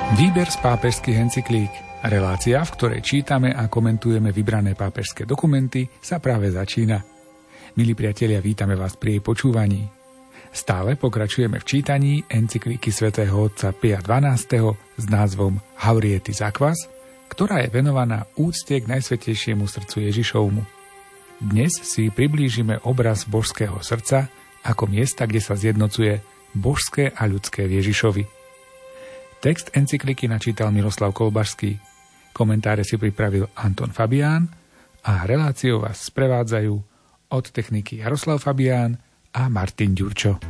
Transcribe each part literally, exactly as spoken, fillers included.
Výber z pápežských encyklík. Relácia, v ktorej čítame a komentujeme vybrané pápežské dokumenty, sa práve začína. Milí priatelia, vítame vás pri jej počúvaní. Stále pokračujeme v čítaní encyklíky svätého otca Pia dvanásteho s názvom Haurietis Aquas, ktorá je venovaná úcte k Najsvätejšiemu srdcu Ježišovmu. Dnes si priblížime obraz božského srdca ako miesta, kde sa zjednocuje božské a ľudské v Ježišovi. Text encykliky načítal Miroslav Kolbašský, komentáre si pripravil Anton Fabián a reláciou vás sprevádzajú od techniky Jaroslav Fabián a Martin Ďurčo.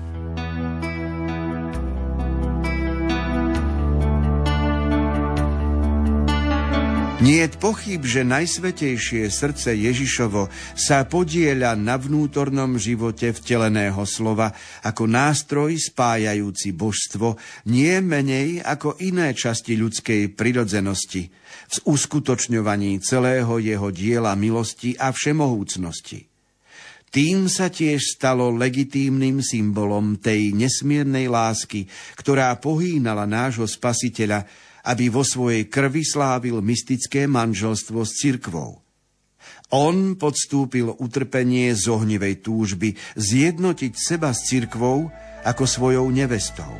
Niet pochýb, že Najsvätejšie srdce Ježišovo sa podieľa na vnútornom živote vteleného slova ako nástroj spájajúci božstvo nie menej ako iné časti ľudskej prirodzenosti v uskutočňovaní celého jeho diela milosti a všemohúcnosti. Tým sa tiež stalo legitímnym symbolom tej nesmiernej lásky, ktorá pohýnala nášho Spasiteľa, aby vo svojej krvi slávil mystické manželstvo s cirkvou. On podstúpil utrpenie z ohnivej túžby zjednotiť seba s cirkvou ako svojou nevestou.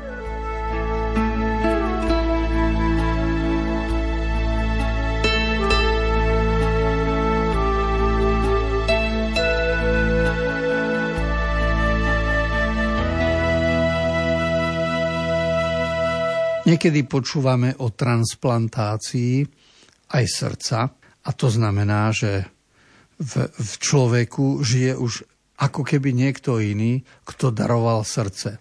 Niekedy počúvame o transplantácii aj srdca a to znamená, že v, v človeku žije už ako keby niekto iný, kto daroval srdce.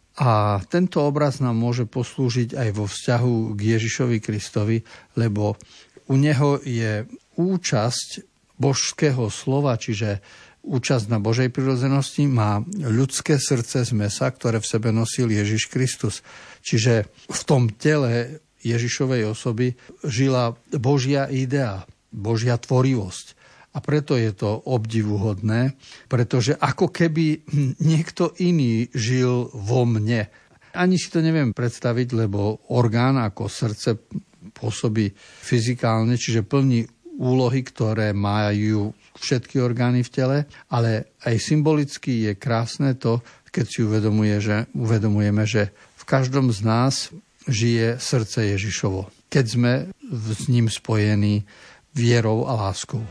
A tento obraz nám môže poslúžiť aj vo vzťahu k Ježišovi Kristovi, lebo u neho je účasť božského slova, čiže účasť na Božej prirodzenosti, má ľudské srdce z mesa, ktoré v sebe nosil Ježiš Kristus. Čiže v tom tele Ježišovej osoby žila Božia idea, Božia tvorivosť. A preto je to obdivuhodné, pretože ako keby niekto iný žil vo mne. Ani si to neviem predstaviť, lebo orgán ako srdce pôsobí fyzikálne, čiže plní úlohy, ktoré majú všetky orgány v tele, ale aj symbolicky je krásne to, keď si uvedomuje, že, uvedomujeme, že v každom z nás žije srdce Ježišovo, keď sme s ním spojení vierou a láskou.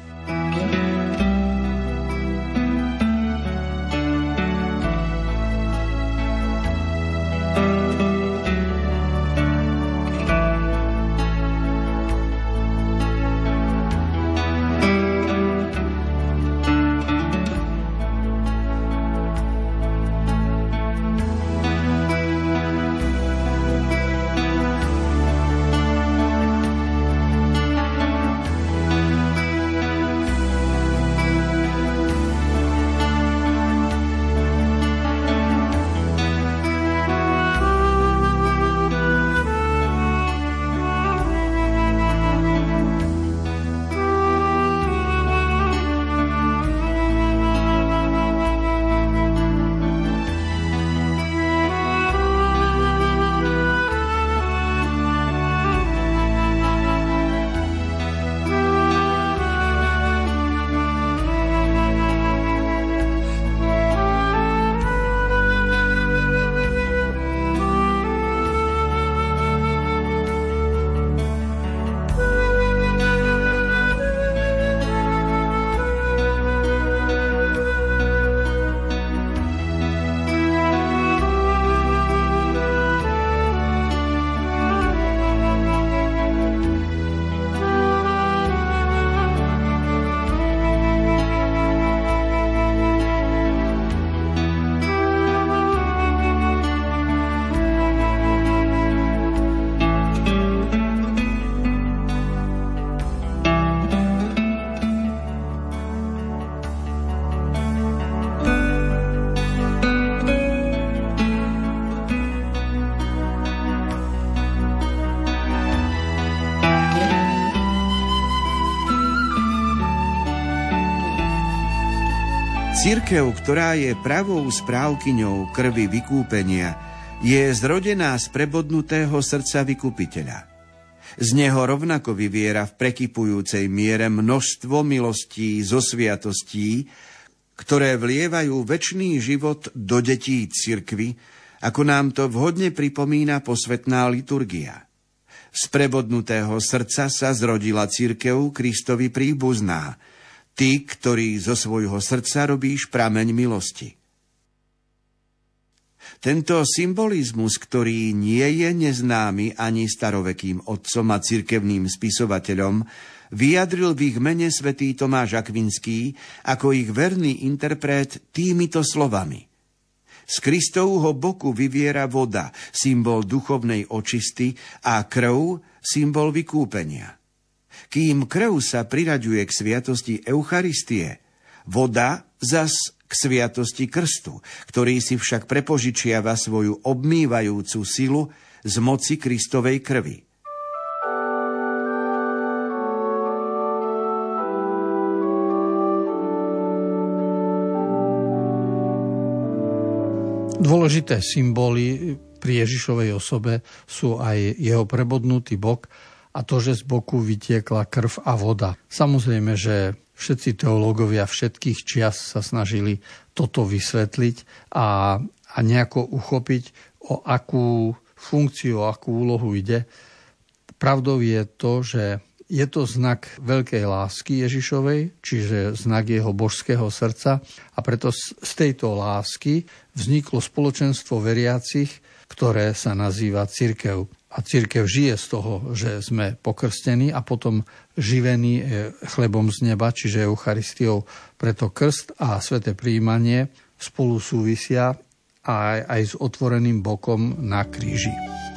Cirkev, ktorá je pravou správkyňou krvi vykúpenia, je zrodená z prebodnutého srdca vykupiteľa. Z neho rovnako vyviera v prekypujúcej miere množstvo milostí zo sviatostí, ktoré vlievajú večný život do detí cirkvi, ako nám to vhodne pripomína posvätná liturgia. Z prebodnutého srdca sa zrodila cirkev Kristovi príbuzná, ty, ktorý zo svojho srdca robíš prameň milosti. Tento symbolizmus, ktorý nie je neznámy ani starovekým otcom a cirkevným spisovateľom, vyjadril v ich mene svätý Tomáš Akvinský ako ich verný interpret týmito slovami. Z Kristovho boku vyviera voda, symbol duchovnej očisty, a krv, symbol vykúpenia. Kým krv sa priraďuje k sviatosti Eucharistie, voda zas k sviatosti krstu, ktorý si však prepožičiava svoju obmývajúcu silu z moci Kristovej krvi. Dôležité symboly pri Ježišovej osobe sú aj jeho prebodnutý bok a to, že z boku vytiekla krv a voda. Samozrejme, že všetci teológovia všetkých čias sa snažili toto vysvetliť a, a nejako uchopiť, o akú funkciu, o akú úlohu ide. Pravdou je to, že je to znak veľkej lásky Ježišovej, čiže znak jeho božského srdca, a preto z tejto lásky vzniklo spoločenstvo veriacich, ktoré sa nazýva cirkev. A cirkev žije z toho, že sme pokrstení a potom živení chlebom z neba, čiže Eucharistiou. Preto krst a sväté prijímanie spolu súvisia aj, aj s otvoreným bokom na kríži.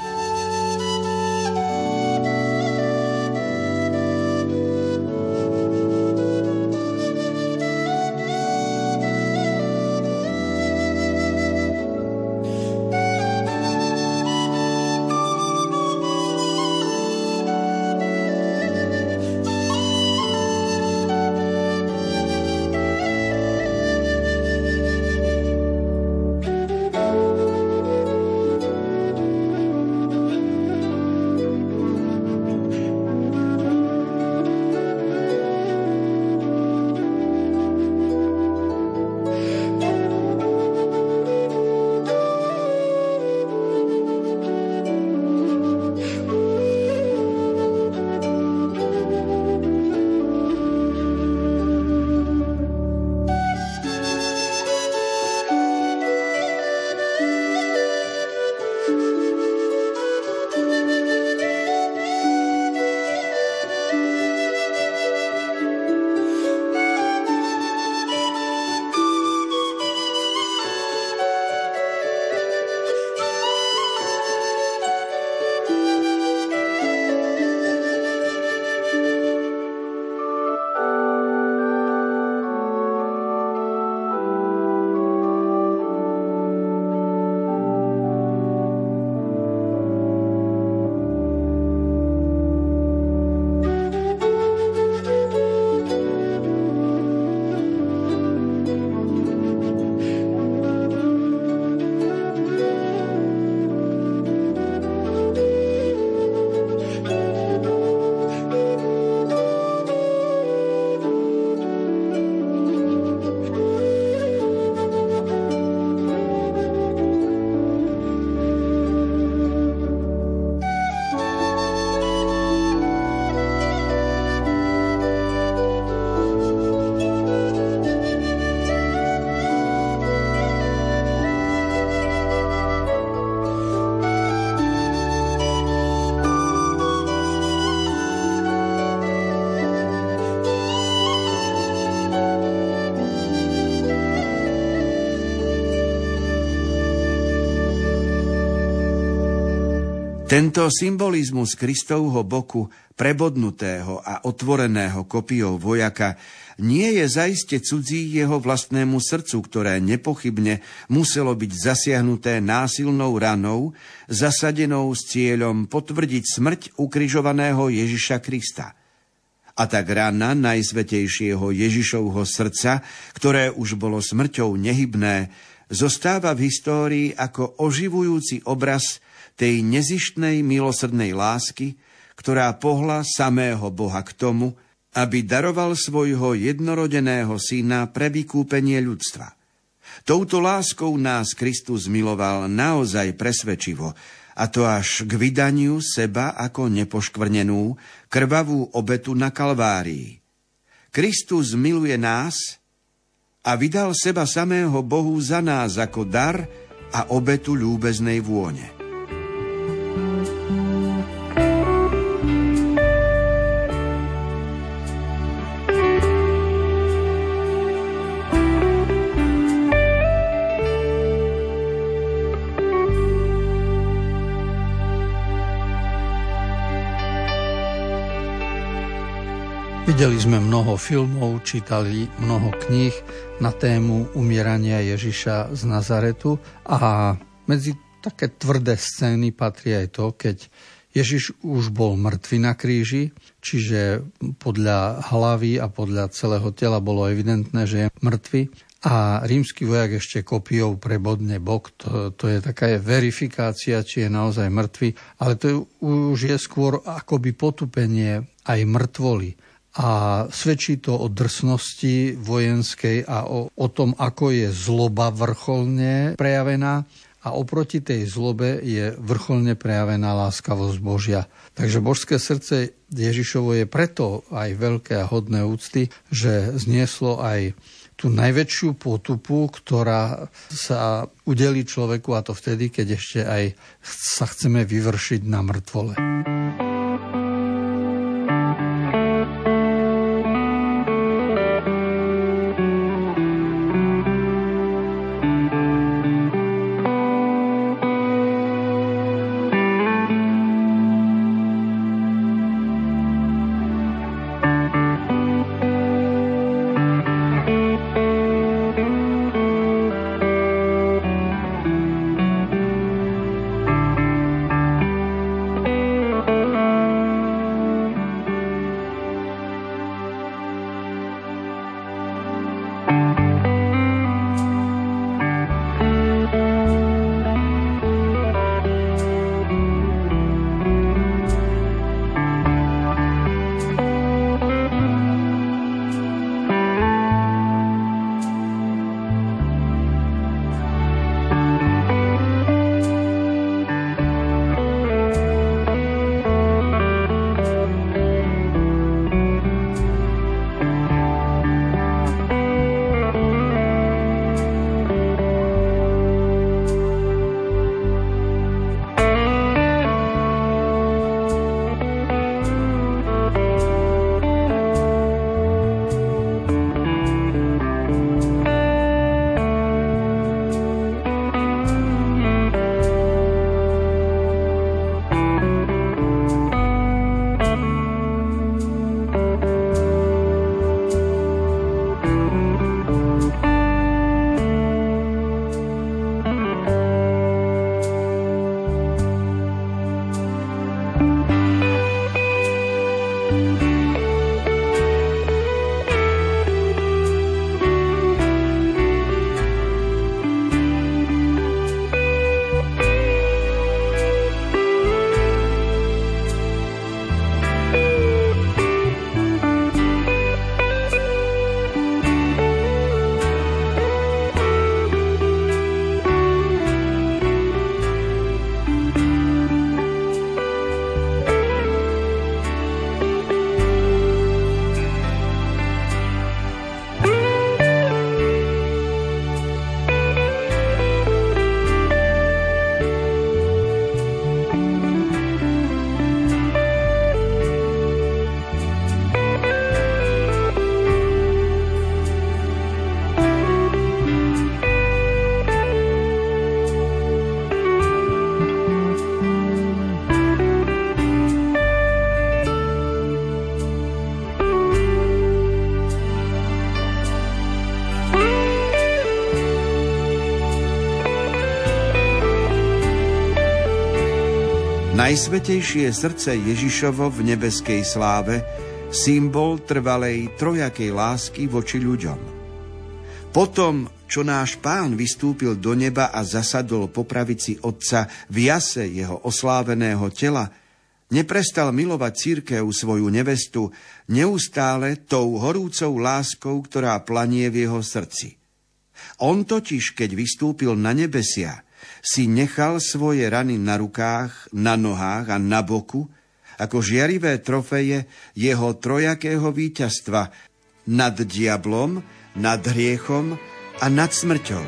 Tento symbolizmus Kristovho boku, prebodnutého a otvoreného kopijou vojaka, nie je zaiste cudzí jeho vlastnému srdcu, ktoré nepochybne muselo byť zasiahnuté násilnou ranou, zasadenou s cieľom potvrdiť smrť ukrižovaného Ježiša Krista. A tak rana najsvätejšieho Ježišovho srdca, ktoré už bolo smrťou nehybné, zostáva v histórii ako oživujúci obraz tej nezištnej milosrdnej lásky, ktorá pohla samého Boha k tomu, aby daroval svojho jednorodeného syna pre vykúpenie ľudstva. Touto láskou nás Kristus miloval naozaj presvedčivo, a to až k vydaniu seba ako nepoškvrnenú, krvavú obetu na Kalvárii. Kristus miluje nás a vydal seba samého Bohu za nás ako dar a obetu ľúbeznej vône. Videli sme mnoho filmov, čítali mnoho kníh na tému umierania Ježiša z Nazaretu a medzi také tvrdé scény patrí aj to, keď Ježiš už bol mŕtvy na kríži, čiže podľa hlavy a podľa celého tela bolo evidentné, že je mŕtvy a rímsky vojak ešte kopijou prebodne bok, to, to je taká verifikácia, či je naozaj mŕtvy, ale to je, už je skôr akoby potupenie aj mŕtvoly. A svedčí to o drsnosti vojenskej a o, o tom, ako je zloba vrcholne prejavená a oproti tej zlobe je vrcholne prejavená láskavosť Božia. Takže božské srdce Ježišovo je preto aj veľké a hodné úcty, že znieslo aj tú najväčšiu potupu, ktorá sa udelí človeku, a to vtedy, keď ešte aj sa chceme vyvršiť na mŕtvole. Najsvätejšie srdce Ježišovo v nebeskej sláve, symbol trvalej trojakej lásky voči ľuďom. Potom, čo náš Pán vystúpil do neba a zasadol po pravici Otca v jase jeho osláveného tela, neprestal milovať cirkev, svoju nevestu, neustále tou horúcou láskou, ktorá planie v jeho srdci. On totiž, keď vystúpil na nebesia, si nechal svoje rany na rukách, na nohách a na boku, ako žiarivé trofeje jeho trojakého víťazstva nad diablom, nad hriechom a nad smrťou.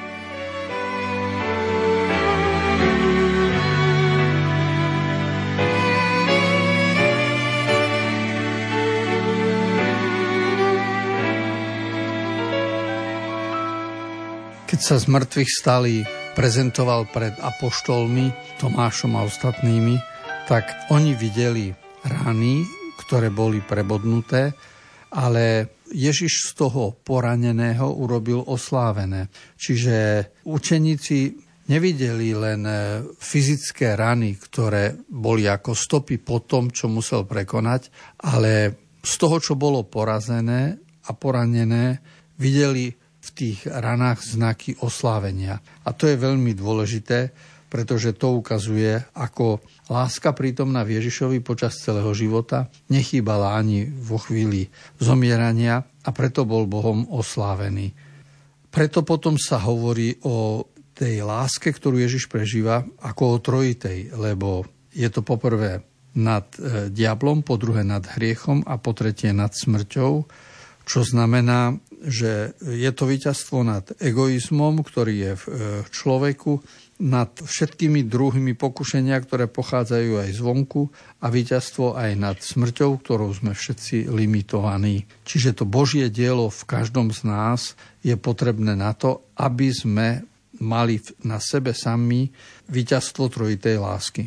Keď sa z mŕtvych stali prezentoval pred apoštolmi Tomášom a ostatnými, tak oni videli rany, ktoré boli prebodnuté, ale Ježiš z toho poraneného urobil oslávené. Čiže učeníci nevideli len fyzické rany, ktoré boli ako stopy po tom, čo musel prekonať, ale z toho, čo bolo porazené a poranené, videli v tých ranách znaky oslávenia. A to je veľmi dôležité, pretože to ukazuje, ako láska prítomná v Ježišovi počas celého života nechýbala ani vo chvíli zomierania a preto bol Bohom oslávený. Preto potom sa hovorí o tej láske, ktorú Ježiš prežíva, ako o trojitej, lebo je to poprvé nad diablom, po druhé nad hriechom a po tretie nad smrťou, čo znamená, že je to víťazstvo nad egoizmom, ktorý je v človeku, nad všetkými druhými pokušenia, ktoré pochádzajú aj zvonku, a víťazstvo aj nad smrťou, ktorou sme všetci limitovaní. Čiže to Božie dielo v každom z nás je potrebné na to, aby sme mali na sebe sami víťazstvo trojitej lásky.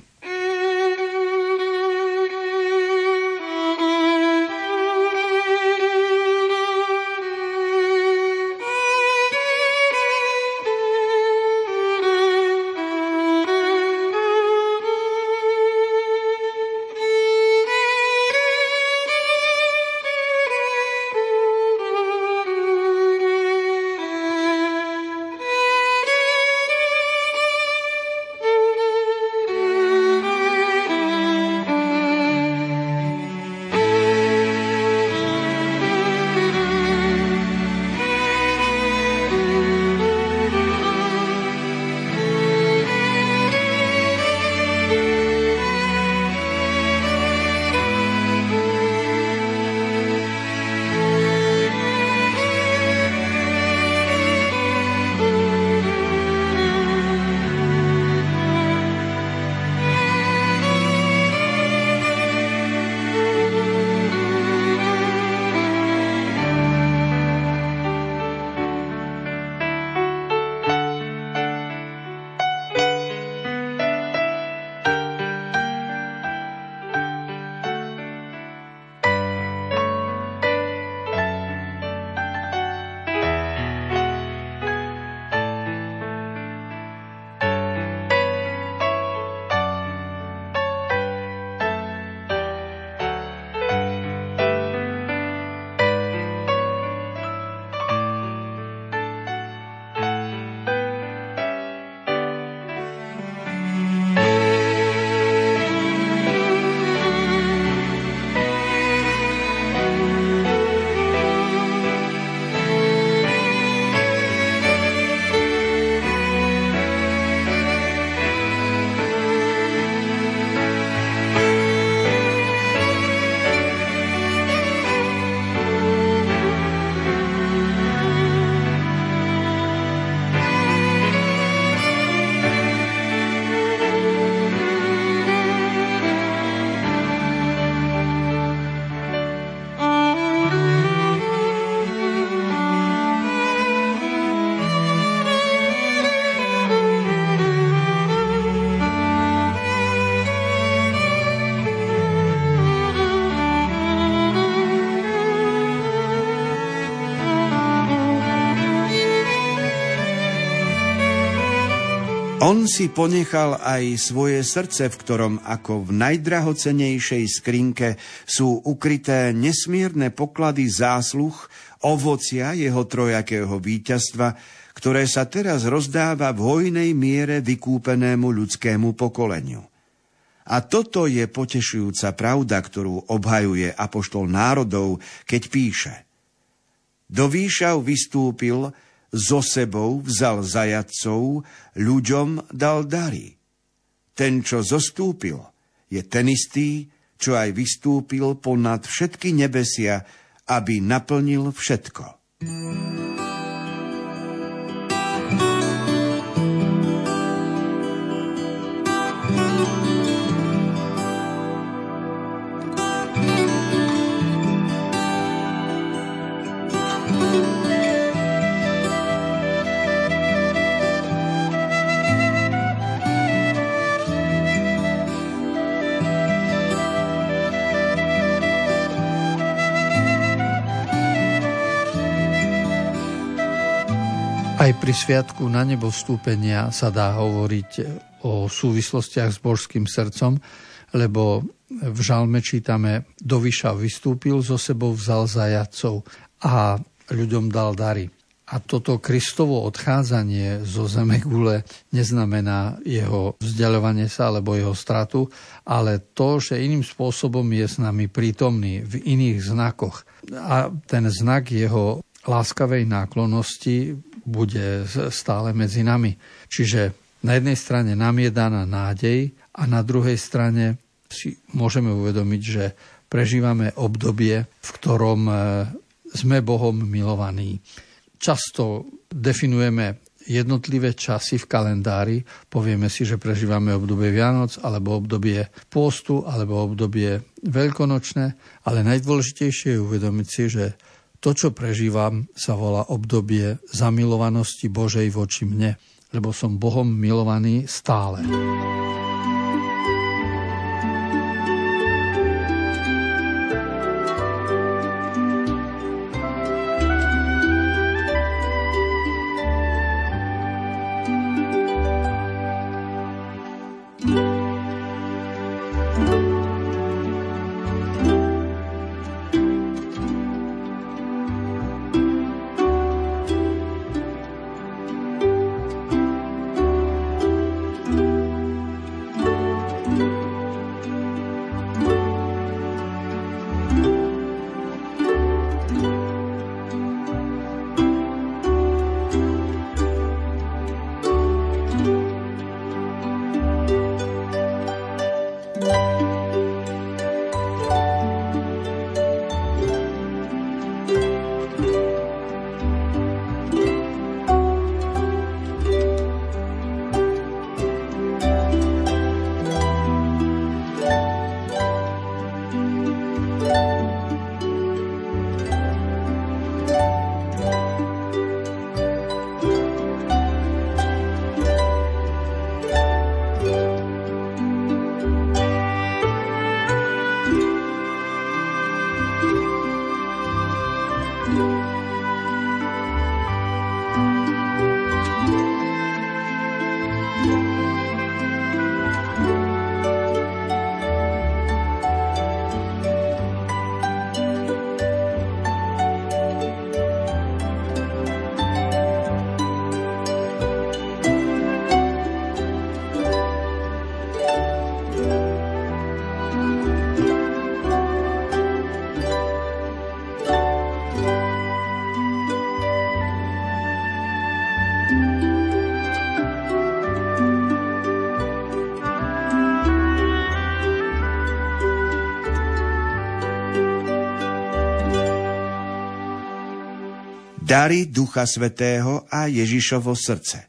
On si ponechal aj svoje srdce, v ktorom ako v najdrahocenejšej skrinke sú ukryté nesmierne poklady zásluh, ovocia jeho trojakého víťazstva, ktoré sa teraz rozdáva v hojnej miere vykúpenému ľudskému pokoleniu. A toto je potešujúca pravda, ktorú obhajuje apoštol národov, keď píše: Do výšav vystúpil, so sebou vzal zajatcov, ľuďom dal dary. Ten, čo zostúpil, je ten istý, čo aj vystúpil ponad všetky nebesia, aby naplnil všetko. Aj pri sviatku na nebo vstúpenia sa dá hovoriť o súvislostiach s božským srdcom, lebo v žalme čítame: Do výšav vystúpil, so sebou vzal zajatcov a ľuďom dal dary. A toto Kristovo odchádzanie zo zemegule neznamená jeho vzdiaľovanie sa alebo jeho stratu, ale to, že iným spôsobom je s nami prítomný v iných znakoch. A ten znak jeho láskavej náklonnosti bude stále medzi nami. Čiže na jednej strane nám je daná nádej a na druhej strane si môžeme uvedomiť, že prežívame obdobie, v ktorom sme Bohom milovaní. Často definujeme jednotlivé časy v kalendári, povieme si, že prežívame obdobie Vianoc, alebo obdobie pôstu, alebo obdobie veľkonočné, ale najdôležitejšie je uvedomiť si, že to, čo prežívam, sa volá obdobie zamilovanosti Božej voči mne, lebo som Bohom milovaný stále. Dary Ducha Svätého a Ježišovo srdce.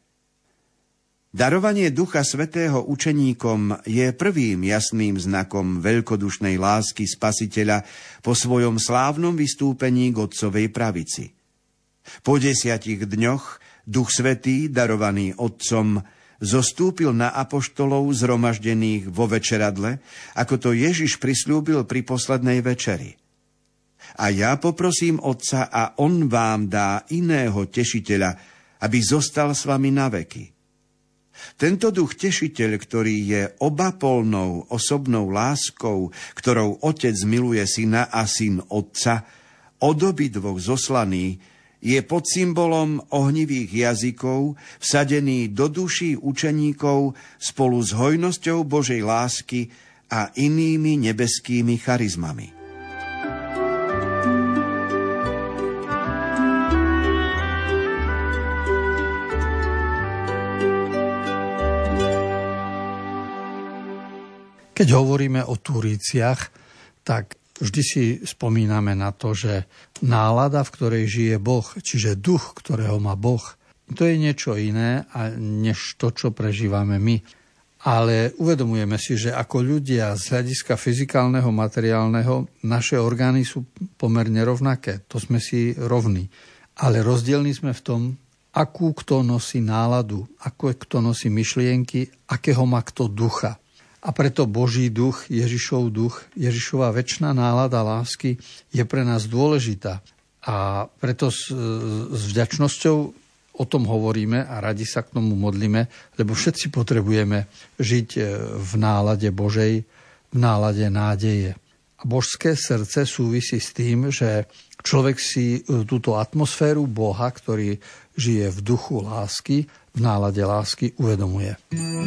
Darovanie Ducha Svätého učeníkom je prvým jasným znakom veľkodušnej lásky Spasiteľa po svojom slávnom vystúpení k Otcovej pravici. Po desiatich dňoch Duch Svätý, darovaný Otcom, zostúpil na apoštolov zhromaždených vo večeradle, ako to Ježiš prisľúbil pri poslednej večeri. A ja poprosím Otca a on vám dá iného tešiteľa, aby zostal s vami na veky. Tento duch tešiteľ, ktorý je obapolnou osobnou láskou, ktorou Otec miluje syna a syn Otca, od obidvoch zoslaný, Je pod symbolom ohnivých jazykov, vsadený do duší učeníkov spolu s hojnosťou Božej lásky a inými nebeskými charizmami. Keď hovoríme o Turíciach, tak vždy si spomíname na to, že nálada, v ktorej žije Boh, čiže duch, ktorého má Boh, to je niečo iné než to, čo prežívame my. Ale uvedomujeme si, že ako ľudia z hľadiska fyzikálneho, materiálneho, naše orgány sú pomerne rovnaké. To sme si rovní. Ale rozdielni sme v tom, akú kto nosí náladu, ako kto nosí myšlienky, akého má kto ducha. A preto Boží duch, Ježišov duch, Ježišova večná nálada lásky je pre nás dôležitá. A preto s, s vďačnosťou o tom hovoríme a radi sa k tomu modlíme, lebo všetci potrebujeme žiť v nálade Božej, v nálade nádeje. A božské srdce súvisí s tým, že človek si túto atmosféru Boha, ktorý žije v duchu lásky, v nálade lásky, uvedomuje.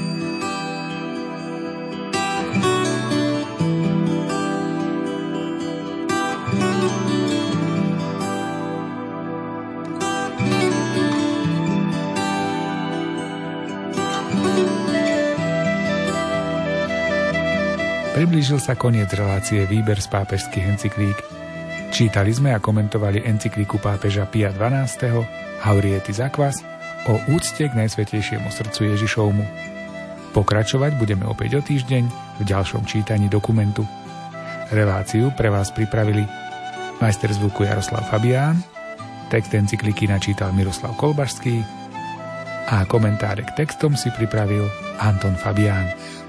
Priblížil sa koniec relácie Výber z pápežských encyklík. Čítali sme a komentovali encyklíku pápeža Pia dvanásteho Haurietis Aquas o úcte k Najsvätejšiemu srdcu Ježišovmu. Pokračovať budeme opäť o týždeň v ďalšom čítaní dokumentu. Reláciu pre vás pripravili majster zvuku Jaroslav Fabián, text encykliky načítal Miroslav Kolbašský a komentáre k textom si pripravil Anton Fabián.